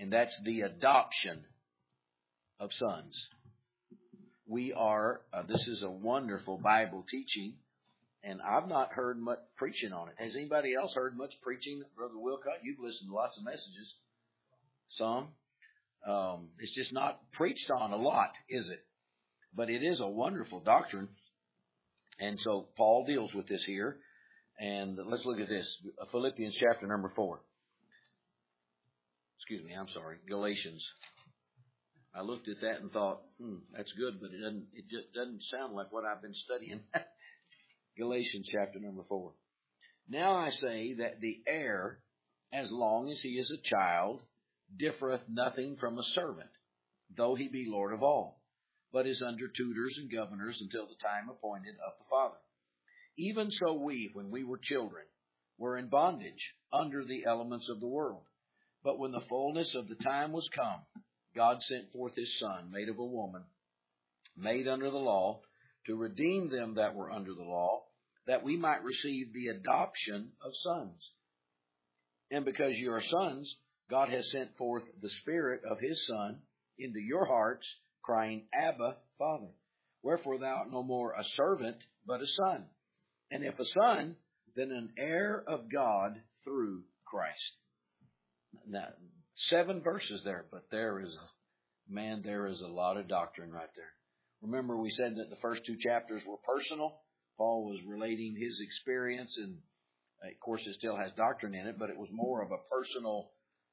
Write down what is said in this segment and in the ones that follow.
and that's the adoption of sons. We are, this is a wonderful Bible teaching, and I've not heard much preaching on it. Has anybody else heard much preaching? Brother Wilcott, you've listened to lots of messages. Some. It's just not preached on a lot, is it? But it is a wonderful doctrine. And so Paul deals with this here. And let's look at this. Philippians chapter number 4. Excuse me, I'm sorry. Galatians. I looked at that and thought, that's good, but it just doesn't sound like what I've been studying. Galatians chapter number 4. Now I say that the heir, as long as he is a child, differeth nothing from a servant, though he be Lord of all, but is under tutors and governors until the time appointed of the Father. Even so we, when we were children, were in bondage under the elements of the world. But when the fullness of the time was come, God sent forth his Son, made of a woman, made under the law, to redeem them that were under the law, that we might receive the adoption of sons. And because you are sons, God has sent forth the Spirit of his Son into your hearts, crying, Abba, Father. Wherefore thou art no more a servant, but a son. And if a son, then an heir of God through Christ. Now, 7 verses there, but there is a lot of doctrine right there. Remember, we said that the first 2 chapters were personal. Paul was relating his experience, and of course it still has doctrine in it, but it was more of a personal,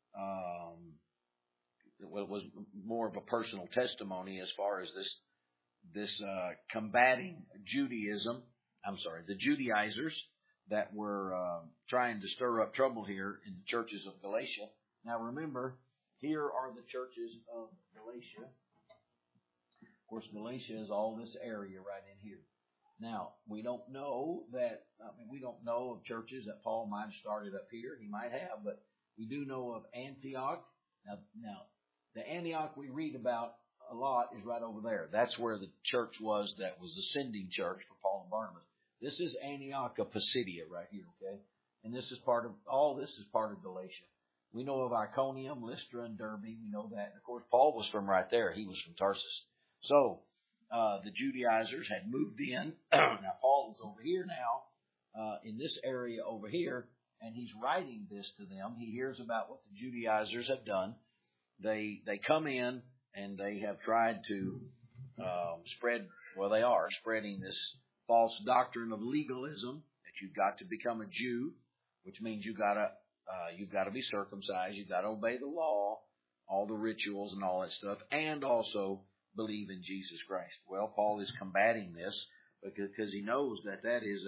it was more of a personal testimony as far as this combating Judaism. I'm sorry, the Judaizers that were trying to stir up trouble here in the churches of Galatia. Now remember, here are the churches of Galatia. Of course, Galatia is all this area right in here. Now, we don't know of churches that Paul might have started up here. He might have, but we do know of Antioch. Now, the Antioch we read about a lot is right over there. That's where the church was that was the sending church for Paul and Barnabas. This is Antioch of Pisidia right here, okay? And this is part of Galatia. We know of Iconium, Lystra, and Derbe. We know that. And of course, Paul was from right there. He was from Tarsus. So, the Judaizers had moved in. Now, Paul is over here now, in this area over here, and he's writing this to them. He hears about what the Judaizers have done. They come in, and they have tried to they are spreading this false doctrine of legalism, that you've got to become a Jew, which means you've got to be circumcised, you've got to obey the law, all the rituals and all that stuff, and also believe in Jesus Christ. Well, Paul is combating this because he knows that is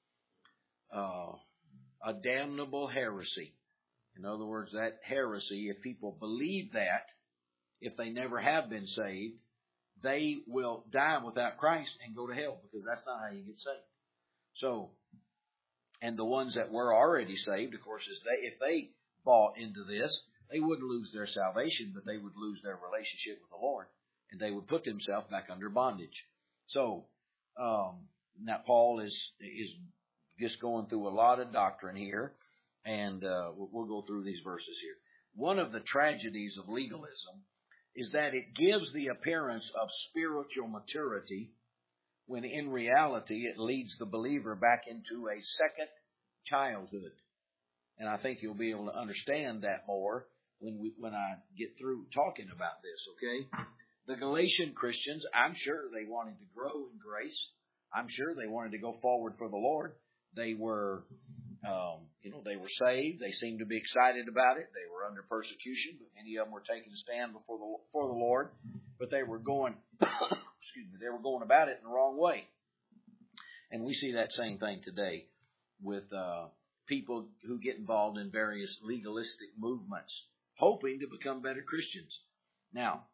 a damnable heresy. In other words, that heresy, if people believe that, if they never have been saved, they will die without Christ and go to hell, because that's not how you get saved. So, and the ones that were already saved, of course, if they bought into this, they wouldn't lose their salvation, but they would lose their relationship with the Lord, and they would put themselves back under bondage. So, now Paul is just going through a lot of doctrine here, and we'll go through these verses here. One of the tragedies of legalism is that it gives the appearance of spiritual maturity, when in reality it leads the believer back into a second childhood. And I think you'll be able to understand that more when I get through talking about this, okay? The Galatian Christians, I'm sure they wanted to grow in grace. I'm sure they wanted to go forward for the Lord. They were, they were saved. They seemed to be excited about it. They were under persecution, but many of them were taking a stand for the Lord. But they were going, they were going about it in the wrong way. And we see that same thing today with people who get involved in various legalistic movements, hoping to become better Christians. Now,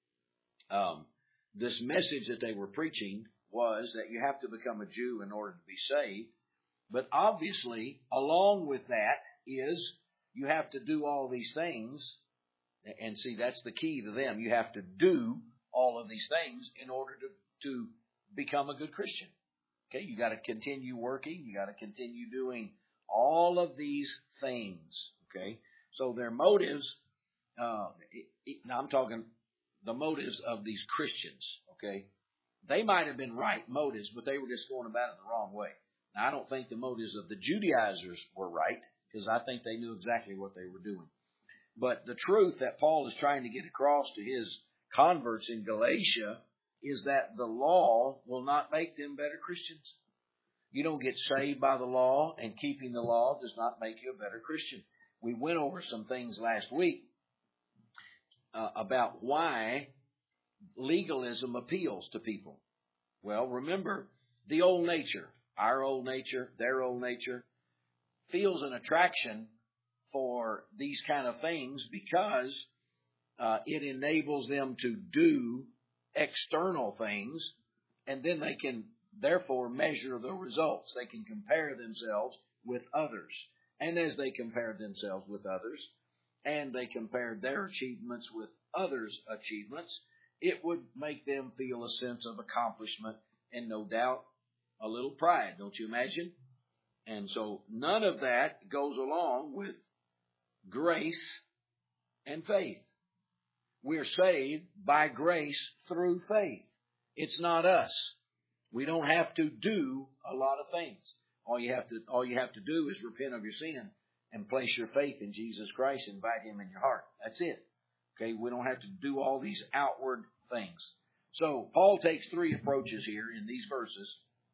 this message that they were preaching was that you have to become a Jew in order to be saved. But obviously, along with that is you have to do all these things. And see, that's the key to them. You have to do all of these things in order to become a good Christian. Okay, you got to continue working. You got to continue doing all of these things. Okay, so their motives Now I'm talking the motives of these Christians, okay? They might have been right motives, but they were just going about it the wrong way. Now, I don't think the motives of the Judaizers were right, because I think they knew exactly what they were doing. But the truth that Paul is trying to get across to his converts in Galatia is that the law will not make them better Christians. You don't get saved by the law, and keeping the law does not make you a better Christian. We went over some things last week about why legalism appeals to people. Well, remember, the old nature, our old nature, their old nature, feels an attraction for these kind of things because it enables them to do external things, and then they can therefore measure the results. They can compare themselves with others. And as they compared themselves with others, and they compared their achievements with others' achievements, it would make them feel a sense of accomplishment and no doubt a little pride, don't you imagine? And so none of that goes along with grace and faith. We're saved by grace through faith. It's not us. We don't have to do a lot of things. All you have to do is repent of your sin and place your faith in Jesus Christ and invite Him in your heart. That's it. Okay, we don't have to do all these outward things. So Paul takes three approaches here in these verses.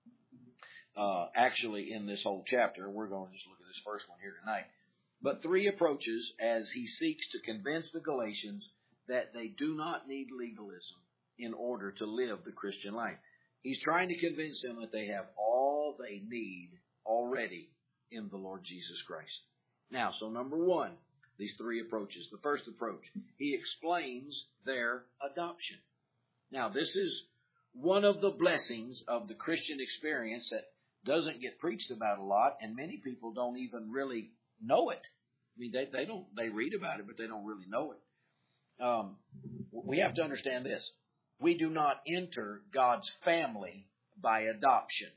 Actually, in this whole chapter, we're going to just look at this first one here tonight. But three approaches as he seeks to convince the Galatians that they do not need legalism in order to live the Christian life. He's trying to convince them that they have all they need already in the Lord Jesus Christ. Now, so number one, these three approaches. The first approach, he explains their adoption. Now, this is one of the blessings of the Christian experience that doesn't get preached about a lot, and many people don't even really know it. I mean, they read about it, but they don't really know it. We have to understand this. We do not enter God's family by adoption.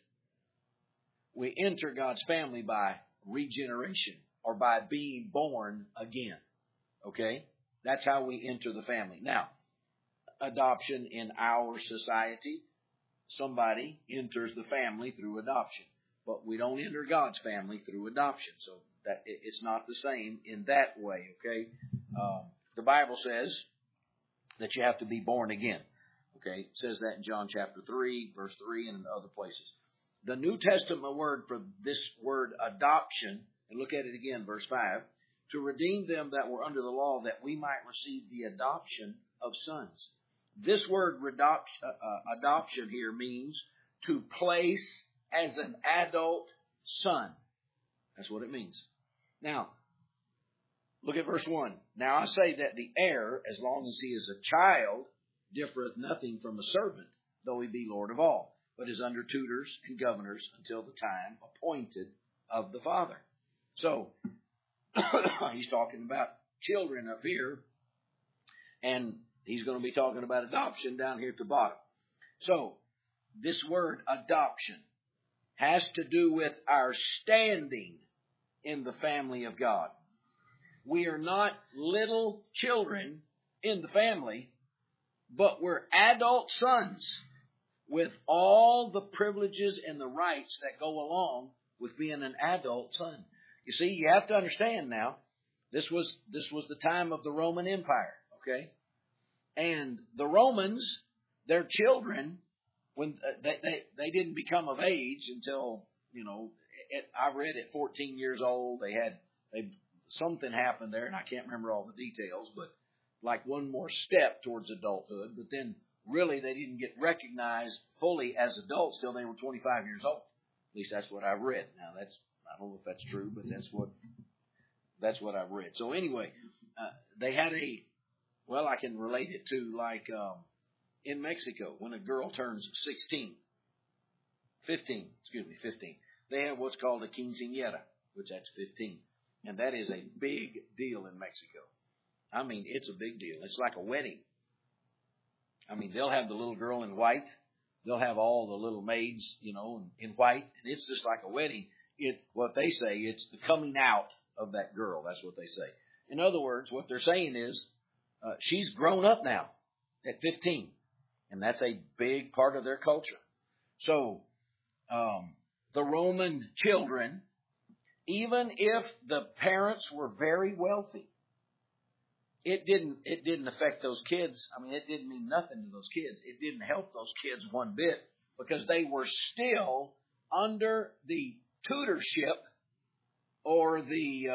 We enter God's family by regeneration or by being born again. Okay? That's how we enter the family. Now, adoption in our society, somebody enters the family through adoption. But we don't enter God's family through adoption. So that it's not the same in that way. Okay? The Bible says that you have to be born again. Okay? It says that in John chapter 3, verse 3, and in other places. The New Testament word for this word adoption, and look at it again, verse 5, to redeem them that were under the law, that we might receive the adoption of sons. This word adoption here means to place as an adult son. That's what it means. Now, look at verse 1. Now I say that the heir, as long as he is a child, differeth nothing from a servant, though he be Lord of all, but is under tutors and governors until the time appointed of the Father. So, he's talking about children up here, and he's going to be talking about adoption down here at the bottom. So, this word adoption has to do with our standing in the family of God. We are not little children in the family, but we're adult sons with all the privileges and the rights that go along with being an adult son. You see, you have to understand now, this was the time of the Roman Empire, okay? And the Romans, their children, when they didn't become of age until, I read at 14 years old, something happened there, and I can't remember all the details, but like one more step towards adulthood, but then really they didn't get recognized fully as adults till they were 25 years old. At least that's what I've read. Now I don't know if that's true, but that's what I've read. So anyway, they had I can relate it to like in Mexico when a girl turns 15, they have what's called a quinceañera, which that's 15. And that is a big deal in Mexico. I mean, it's a big deal. It's like a wedding. I mean, they'll have the little girl in white. They'll have all the little maids, in white. And it's just like a wedding. What they say, it's the coming out of that girl. That's what they say. In other words, what they're saying is She's grown up now at 15, and that's a big part of their culture. So the Roman children, even if the parents were very wealthy, it didn't affect those kids. I mean, it didn't mean nothing to those kids. It didn't help those kids one bit, because they were still under the tutorship or the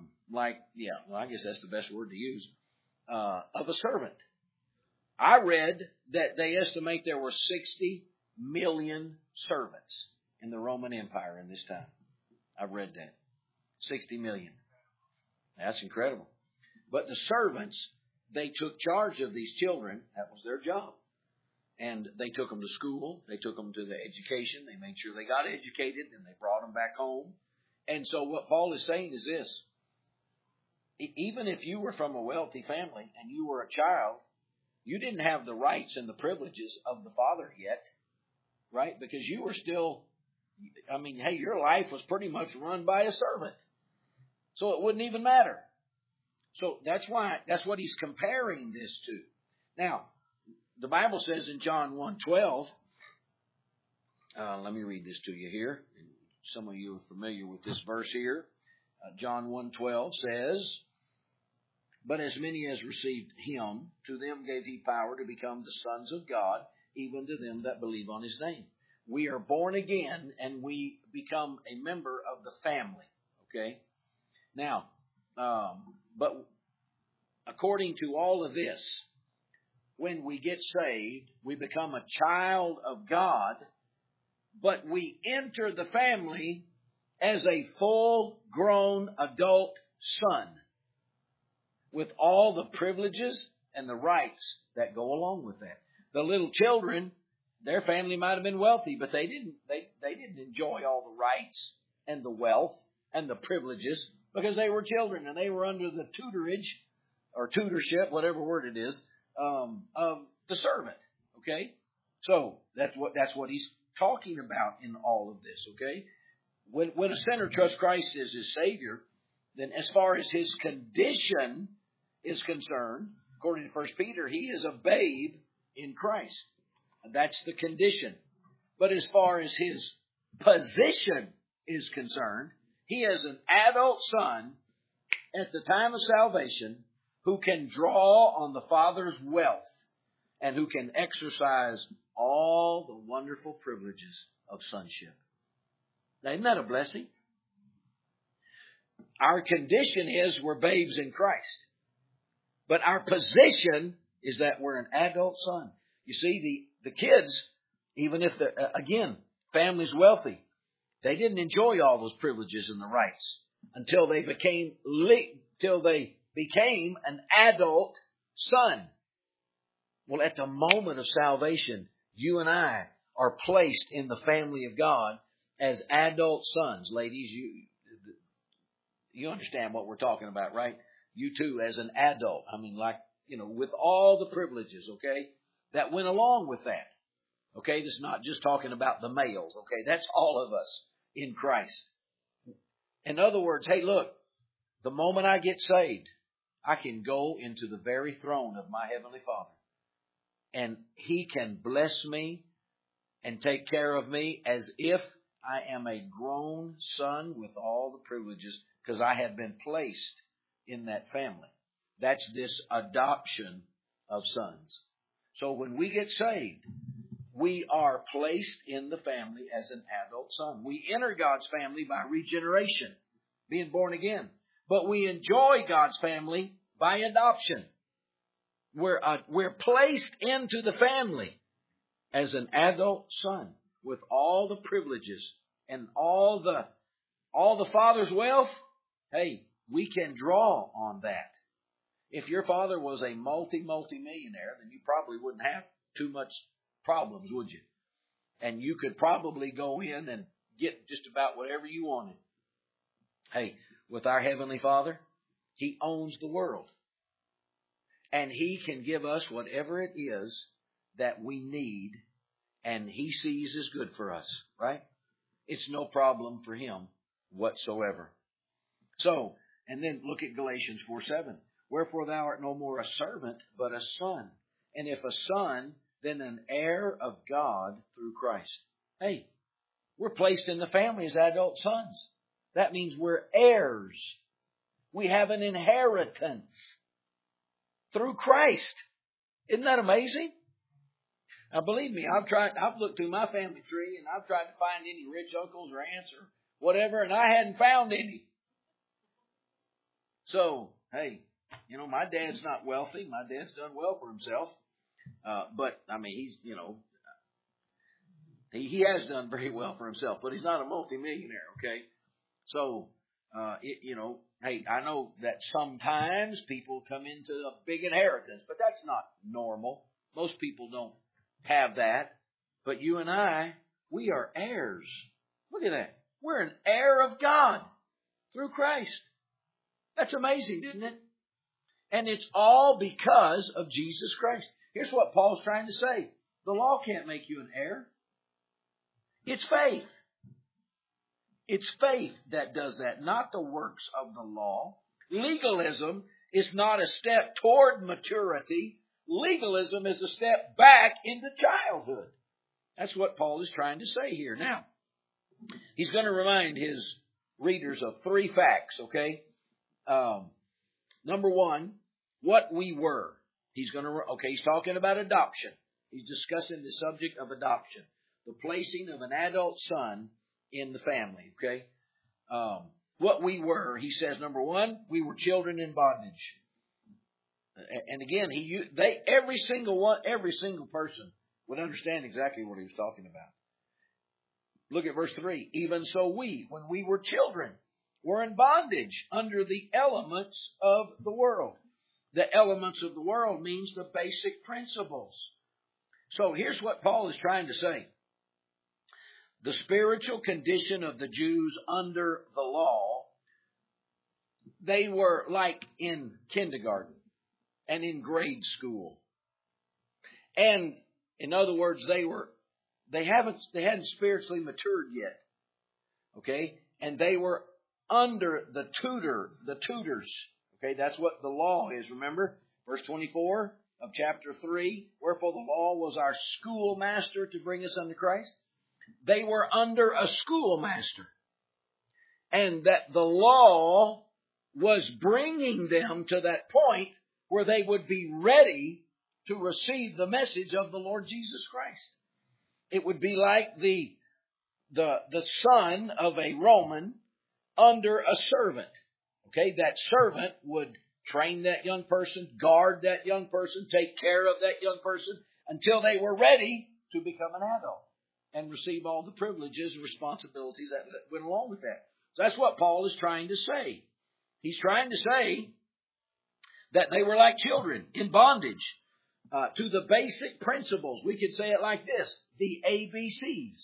I guess that's the best word to use, of a servant. I read that they estimate there were 60 million servants in the Roman Empire in this time. I've read that. 60 million. That's incredible. But the servants, they took charge of these children. That was their job. And they took them to school. They took them to the education. They made sure they got educated, and they brought them back home. And so what Paul is saying is this: even if you were from a wealthy family and you were a child, you didn't have the rights and the privileges of the father yet, right? Because you were still, your life was pretty much run by a servant. So it wouldn't even matter. So that's what he's comparing this to. Now, the Bible says in John 1:12, let me read this to you here. Some of you are familiar with this verse here. John 1:12 says, "But as many as received him, to them gave he power to become the sons of God, even to them that believe on his name." We are born again, and we become a member of the family. Okay? Now, but according to all of this, when we get saved, we become a child of God, but we enter the family as a full-grown adult son with all the privileges and the rights that go along with that. The little children, their family might have been wealthy, but they didn't enjoy all the rights and the wealth and the privileges, because they were children and they were under the tutorage or tutorship, whatever word it is, of the servant. Okay, so that's what he's talking about in all of this. Okay, when a sinner trusts Christ as his Savior, then as far as his condition is concerned, according to 1 Peter, he is a babe in Christ. That's the condition. But as far as his position is concerned, he is an adult son at the time of salvation who can draw on the Father's wealth and who can exercise all the wonderful privileges of sonship. Now, isn't that a blessing? Our condition is we're babes in Christ. But our position is that we're an adult son. You see, the kids, even if they're, again, family's wealthy, they didn't enjoy all those privileges and the rights until they became an adult son. Well, at the moment of salvation, you and I are placed in the family of God as adult sons. Ladies, you understand what we're talking about, right? You too, as an adult. With all the privileges, okay, that went along with that. Okay, this is not just talking about the males, okay? That's all of us in Christ. In other words, hey, look, the moment I get saved, I can go into the very throne of my Heavenly Father. And He can bless me and take care of me as if I am a grown son with all the privileges, because I have been placed in that family. That's this adoption of sons. So when we get saved, we are placed in the family as an adult son. We enter God's family by regeneration, being born again. But we enjoy God's family by adoption. We're placed into the family as an adult son with all the privileges and all the Father's wealth. Hey, we can draw on that. If your father was a multi-millionaire, then you probably wouldn't have too much problems, would you? And you could probably go in and get just about whatever you wanted. Hey, with our Heavenly Father, He owns the world. And He can give us whatever it is that we need, and He sees as good for us, right? It's no problem for Him whatsoever. So, and then look at Galatians 4:7. Wherefore thou art no more a servant, but a son. And if a son, then an heir of God through Christ. Hey, we're placed in the family as adult sons. That means we're heirs. We have an inheritance through Christ. Isn't that amazing? Now believe me, I've looked through my family tree and I've tried to find any rich uncles or aunts or whatever, and I hadn't found any. So, hey, my dad's not wealthy. My dad's done well for himself. But, I mean, he's, he has done very well for himself, but he's not a multimillionaire, okay? So, hey, I know that sometimes people come into a big inheritance, but that's not normal. Most people don't have that. But you and I, we are heirs. Look at that. We're an heir of God through Christ. That's amazing, isn't it? And it's all because of Jesus Christ. Here's what Paul's trying to say. The law can't make you an heir. It's faith. It's faith that does that, not the works of the law. Legalism is not a step toward maturity. Legalism is a step back into childhood. That's what Paul is trying to say here. Now, he's going to remind his readers of 3 facts, okay? Number 1, what we were. He's talking about adoption. He's discussing the subject of adoption. The placing of an adult son in the family, okay? What we were, he says, number 1, we were children in bondage. And again, every single person would understand exactly what he was talking about. Look at verse 3. Even so we, when we were children, were in bondage under the elements of the world. The elements of the world means the basic principles. So here's what Paul is trying to say. The spiritual condition of the Jews under the law, they were like in kindergarten and in grade school. And in other words, they hadn't spiritually matured yet. Okay? And they were under the tutors. Okay, that's what the law is, remember? Verse 24 of chapter 3, wherefore the law was our schoolmaster to bring us unto Christ. They were under a schoolmaster. And that the law was bringing them to that point where they would be ready to receive the message of the Lord Jesus Christ. It would be like the son of a Roman under a servant. Okay, that servant would train that young person, guard that young person, take care of that young person until they were ready to become an adult and receive all the privileges and responsibilities that went along with that. So that's what Paul is trying to say. He's trying to say that they were like children in bondage to the basic principles. We could say it like this, the ABCs.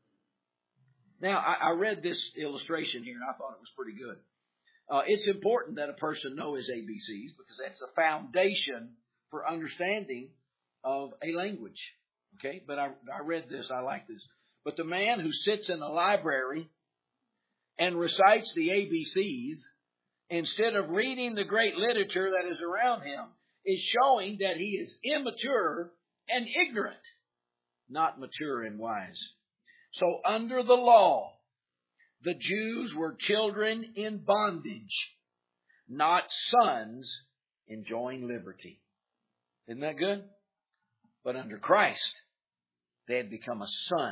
Now, I read this illustration here and I thought it was pretty good. It's important that a person know his ABCs because that's the foundation for understanding of a language. Okay, but I read this. I like this. But the man who sits in a library and recites the ABCs instead of reading the great literature that is around him is showing that he is immature and ignorant, not mature and wise. So under the law, the Jews were children in bondage, not sons enjoying liberty. Isn't that good? But under Christ, they had become a son.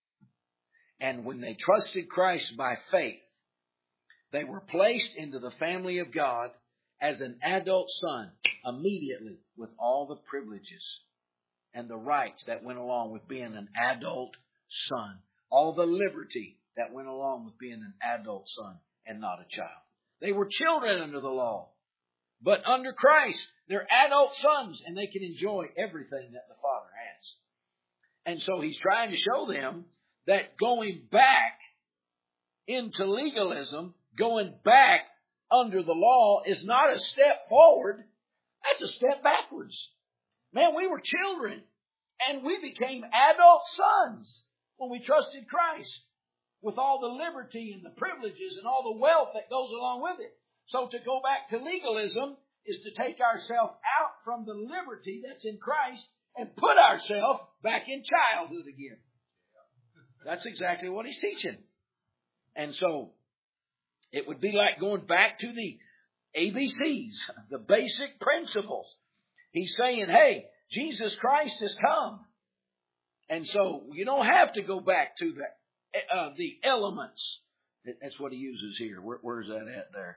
And when they trusted Christ by faith, they were placed into the family of God as an adult son immediately with all the privileges and the rights that went along with being an adult son. All the liberty that went along with being an adult son and not a child. They were children under the law. But under Christ, they're adult sons and they can enjoy everything that the Father has. And so he's trying to show them that going back into legalism, going back under the law is not a step forward. That's a step backwards. Man, we were children and we became adult sons when we trusted Christ with all the liberty and the privileges and all the wealth that goes along with it. So to go back to legalism is to take ourselves out from the liberty that's in Christ and put ourselves back in childhood again. That's exactly what he's teaching. And so it would be like going back to the ABCs, the basic principles. He's saying, hey, Jesus Christ has come. And so you don't have to go back to the elements. That's what he uses here. Where's that at there?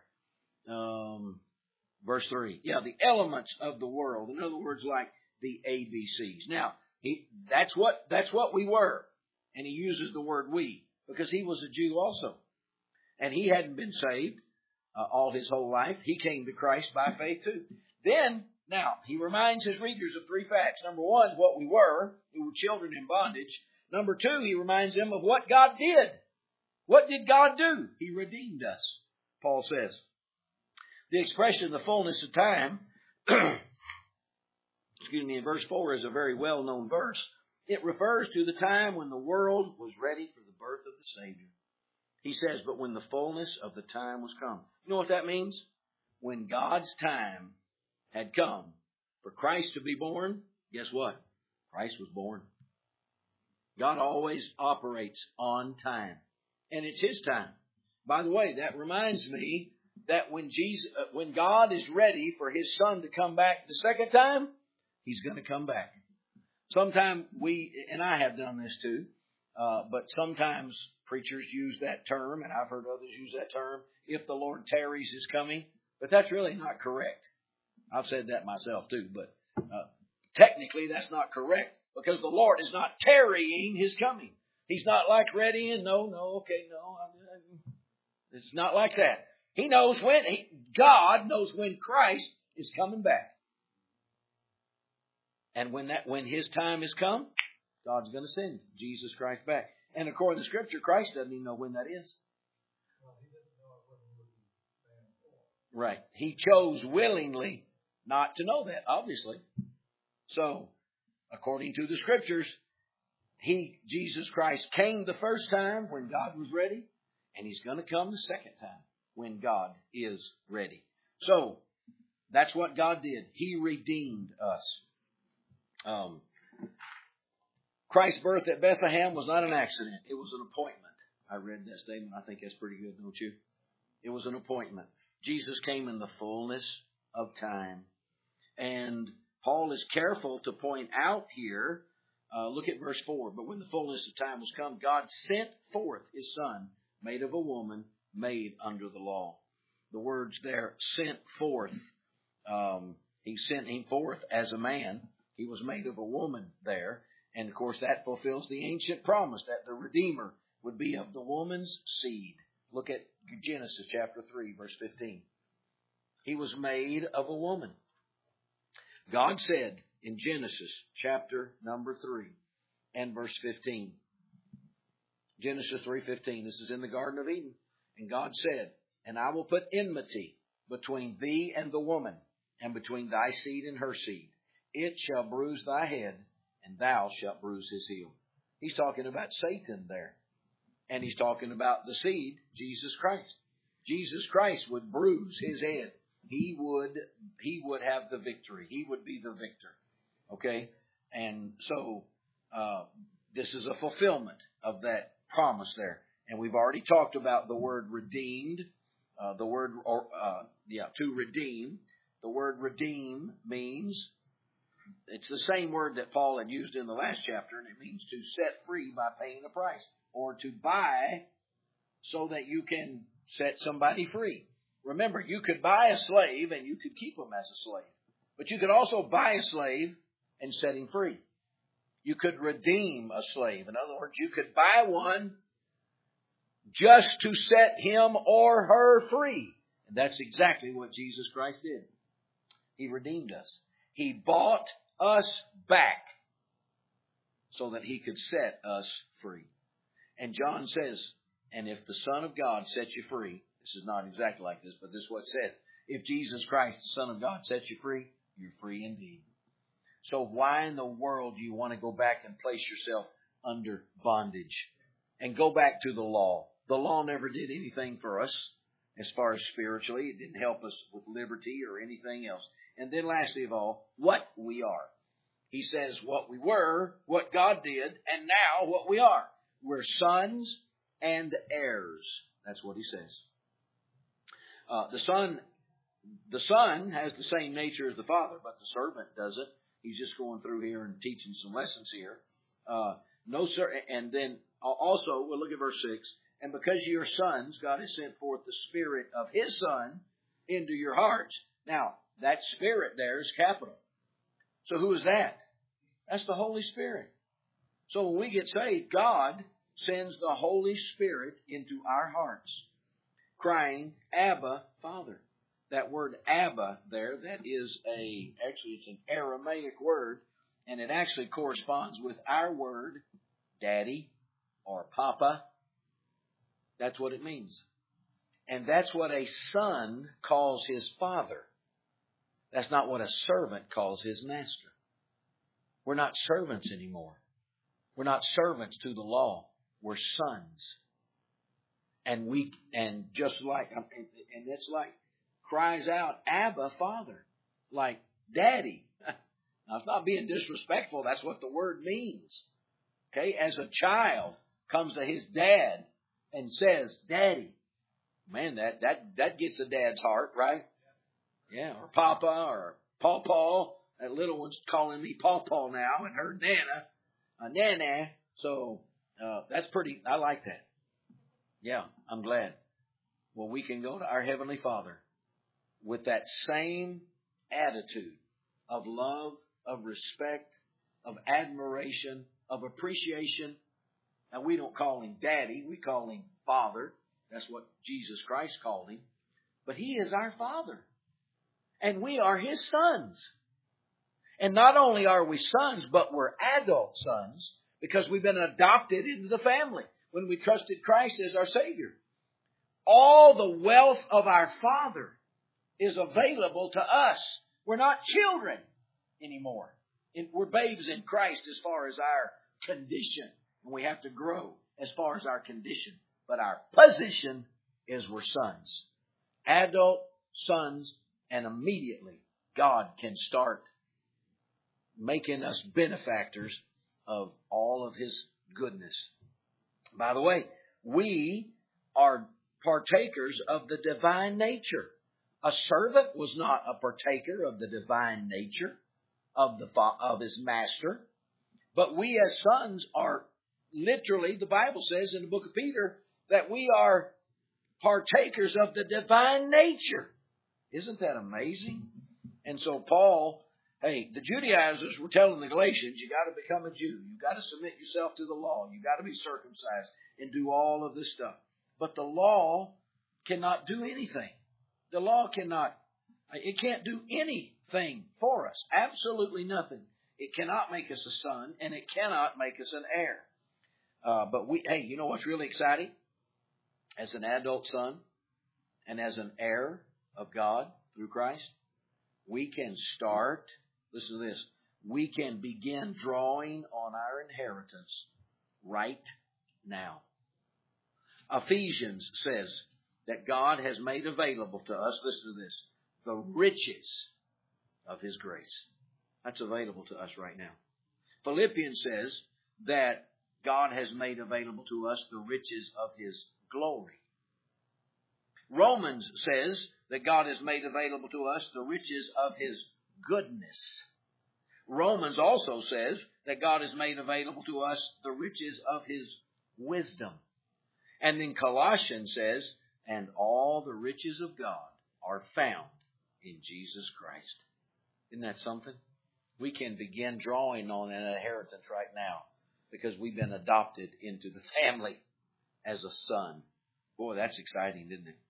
Verse 3. Yeah, the elements of the world. In other words, like the ABCs. Now, that's what we were. And he uses the word we because he was a Jew also. And he hadn't been saved all his whole life. He came to Christ by faith too. Then, now, he reminds his readers of three facts. Number one, what we were. We were children in bondage. Number two, he reminds them of what God did. What did God do? He redeemed us, Paul says. The expression, the fullness of time, in verse 4 is a very well-known verse. It refers to the time when the world was ready for the birth of the Savior. He says, but when the fullness of the time was come. You know what that means? When God's time had come for Christ to be born, guess what? Christ was born. God always operates on time. And it's His time. By the way, that reminds me that when God is ready for His Son to come back the second time, He's going to come back. Sometimes and I have done this too, but sometimes preachers use that term, and I've heard others use that term, if the Lord tarries His coming. But that's really not correct. I've said that myself too, but technically that's not correct because the Lord is not tarrying His coming. He's not like ready and no. It's not like that. He knows when. God knows when Christ is coming back. And when His time has come, God's going to send Jesus Christ back. And according to Scripture, Christ doesn't even know when that is. Right. He chose willingly not to know that, obviously. So, according to the Scriptures, Jesus Christ came the first time when God was ready, and He's going to come the second time when God is ready. So, that's what God did. He redeemed us. Christ's birth at Bethlehem was not an accident. It was an appointment. I read that statement. I think that's pretty good, don't you? It was an appointment. Jesus came in the fullness of time. And Paul is careful to point out here, look at verse 4. But when the fullness of time was come, God sent forth His Son, made of a woman, made under the law. The words there, sent forth. He sent Him forth as a man. He was made of a woman there. And, of course, that fulfills the ancient promise that the Redeemer would be of the woman's seed. Look at Genesis chapter 3, verse 15. He was made of a woman. God said in Genesis chapter number 3 and verse 15. Genesis 3:15. This is in the Garden of Eden. And God said, and I will put enmity between thee and the woman, and between thy seed and her seed. It shall bruise thy head, and thou shalt bruise his heel. He's talking about Satan there. And he's talking about the seed, Jesus Christ. Jesus Christ would bruise his head. He would have the victory. He would be the victor. Okay? And so, this is a fulfillment of that promise there. And we've already talked about the word redeemed. To redeem. The word redeem means, it's the same word that Paul had used in the last chapter, and it means to set free by paying a price, or to buy so that you can set somebody free. Remember, you could buy a slave and you could keep him as a slave, but you could also buy a slave and set him free. You could redeem a slave. In other words, you could buy one just to set him or her free. And that's exactly what Jesus Christ did. He redeemed us. He bought us back so that He could set us free. And John says, and if the Son of God sets you free, this is not exactly like this, but this is what it says. If Jesus Christ, the Son of God, sets you free, you're free indeed. So why in the world do you want to go back and place yourself under bondage and go back to the law? The law never did anything for us. as far as spiritually. It didn't help us with liberty or anything else. And then lastly of all, what we are. He says what we were, what God did, and now what we are. We're sons and heirs. That's what he says. The son has the same nature as the father, but the servant doesn't. He's just going through here and teaching some lessons here. No, sir. And then also, we'll look at verse 6. And because you are sons, God has sent forth the Spirit of His Son into your hearts. Now, that Spirit there is capital. So who is that? That's the Holy Spirit. So when we get saved, God sends the Holy Spirit into our hearts, crying, Abba, Father. That word Abba there, actually it's an Aramaic word, and it actually corresponds with our word, Daddy or Papa. That's what it means. And that's what a son calls his father. That's not what a servant calls his master. We're not servants anymore. We're not servants to the law. We're sons. And it's like cries out, Abba, Father, like Daddy. Now, it's not being disrespectful. That's what the word means. Okay, as a child comes to his dad and says, Daddy. Man, that gets a dad's heart, right? Yeah, or Papa or Pawpaw. That little one's calling me Pawpaw now, and her Nana. So that's pretty. I like that. Yeah, I'm glad. Well, we can go to our Heavenly Father with that same attitude of love, of respect, of admiration, of appreciation. Now, we don't call Him Daddy. We call Him Father. That's what Jesus Christ called Him. But He is our Father. And we are His sons. And not only are we sons, but we're adult sons because we've been adopted into the family when we trusted Christ as our Savior. All the wealth of our Father is available to us. We're not children anymore. We're babes in Christ as far as our condition. And we have to grow as far as our condition. But our position is we're sons. Adult sons, and immediately God can start making us benefactors of all of His goodness. By the way, we are partakers of the divine nature. A servant was not a partaker of the divine nature of his master. But we as sons are literally, the Bible says in the book of Peter, that we are partakers of the divine nature. Isn't that amazing? And so Paul, the Judaizers were telling the Galatians, you got to become a Jew. You got to submit yourself to the law. You got to be circumcised and do all of this stuff. But the law cannot do anything. The law it can't do anything for us. Absolutely nothing. It cannot make us a son, and it cannot make us an heir. But you know what's really exciting? As an adult son and as an heir of God through Christ, we can start, listen to this, we can begin drawing on our inheritance right now. Ephesians says that God has made available to us, listen to this, the riches of His grace. That's available to us right now. Philippians says that God has made available to us the riches of His glory. Romans says that God has made available to us the riches of His goodness. Romans also says that God has made available to us the riches of His wisdom. And then Colossians says, and all the riches of God are found in Jesus Christ. Isn't that something? We can begin drawing on an inheritance right now because we've been adopted into the family as a son. Boy, that's exciting, isn't it?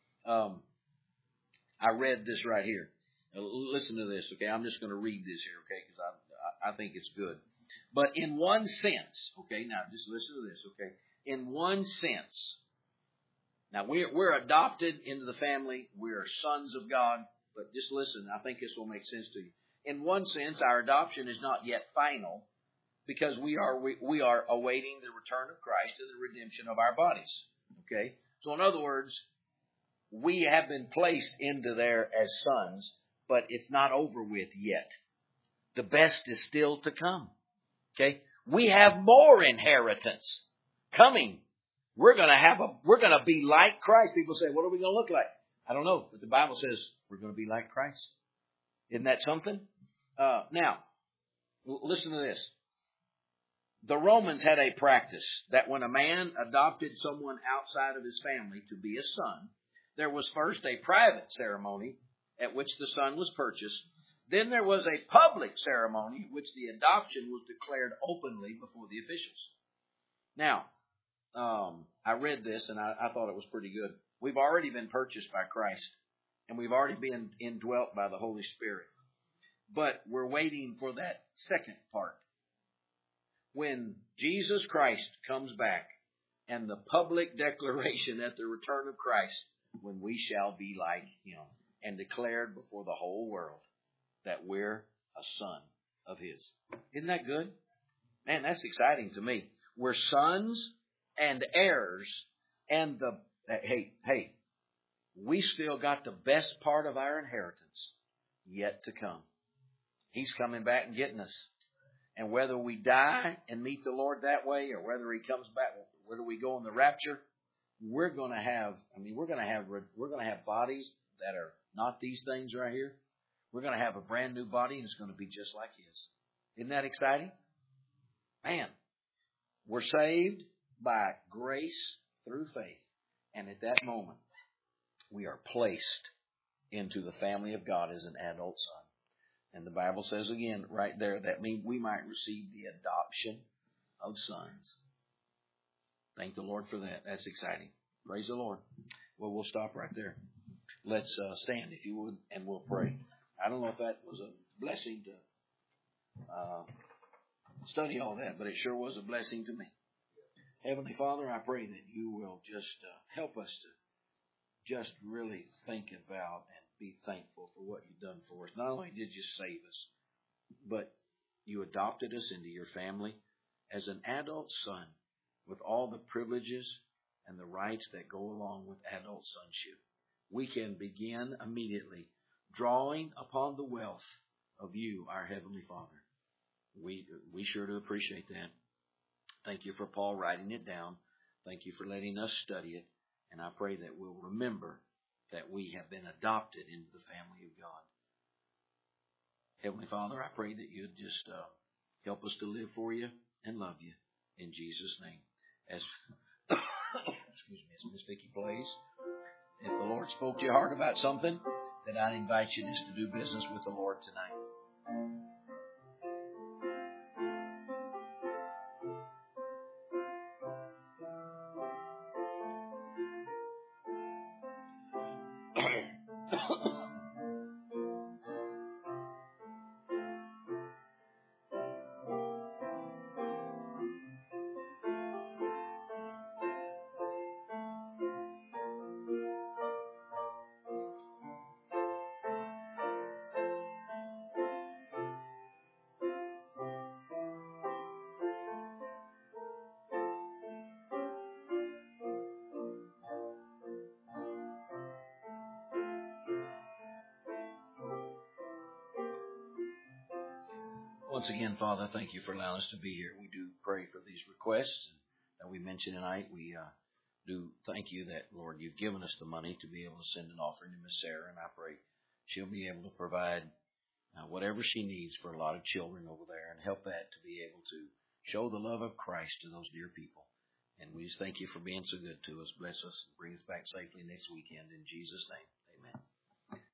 I read this right here. Listen to this, okay? I'm just going to read this here, okay, because I think it's good. But in one sense, okay, now just listen to this, okay? In one sense, now we're adopted into the family. We are sons of God. But just listen, I think this will make sense to you. In one sense, our adoption is not yet final because we are awaiting the return of Christ and the redemption of our bodies. Okay? So in other words, we have been placed into there as sons, but it's not over with yet. The best is still to come. Okay? We have more inheritance coming. We're going to be like Christ. People say, what are we going to look like? I don't know, but the Bible says we're going to be like Christ. Isn't that something? Now, listen to this. The Romans had a practice that when a man adopted someone outside of his family to be a son, there was first a private ceremony at which the son was purchased. Then there was a public ceremony in which the adoption was declared openly before the officials. Now, I read this and I thought it was pretty good. We've already been purchased by Christ, and we've already been indwelt by the Holy Spirit. But we're waiting for that second part. When Jesus Christ comes back and the public declaration at the return of Christ, when we shall be like Him and declared before the whole world that we're a son of His. Isn't that good? Man, that's exciting to me. We're sons and heirs, and hey, we still got the best part of our inheritance yet to come. He's coming back and getting us. And whether we die and meet the Lord that way, or whether He comes back, whether we go in the rapture, we're going to have bodies that are not these things right here. We're going to have a brand new body, and it's going to be just like His. Isn't that exciting? Man, we're saved by grace through faith. And at that moment, we are placed into the family of God as an adult son. And the Bible says again right there that means we might receive the adoption of sons. Thank the Lord for that. That's exciting. Praise the Lord. Well, we'll stop right there. Let's stand, if you would, and we'll pray. I don't know if that was a blessing to study all that, but it sure was a blessing to me. Heavenly Father, I pray that you will just help us to just really think about and be thankful for what you've done for us. Not only did you save us, but you adopted us into your family as an adult son with all the privileges and the rights that go along with adult sonship. We can begin immediately drawing upon the wealth of you, our Heavenly Father. We sure do appreciate that. Thank you for Paul writing it down. Thank you for letting us study it. And I pray that we'll remember that we have been adopted into the family of God. Heavenly Father, I pray that you'd just help us to live for you and love you. In Jesus' name. As Miss Vicki plays, if the Lord spoke to your heart about something, then I'd invite you just to do business with the Lord tonight. Once again, Father, thank you for allowing us to be here. We do pray for these requests that we mentioned tonight. We do thank you that, Lord, you've given us the money to be able to send an offering to Miss Sarah, and I pray she'll be able to provide whatever she needs for a lot of children over there and help that to be able to show the love of Christ to those dear people. And we just thank you for being so good to us. Bless us and bring us back safely next weekend. In Jesus' name, amen.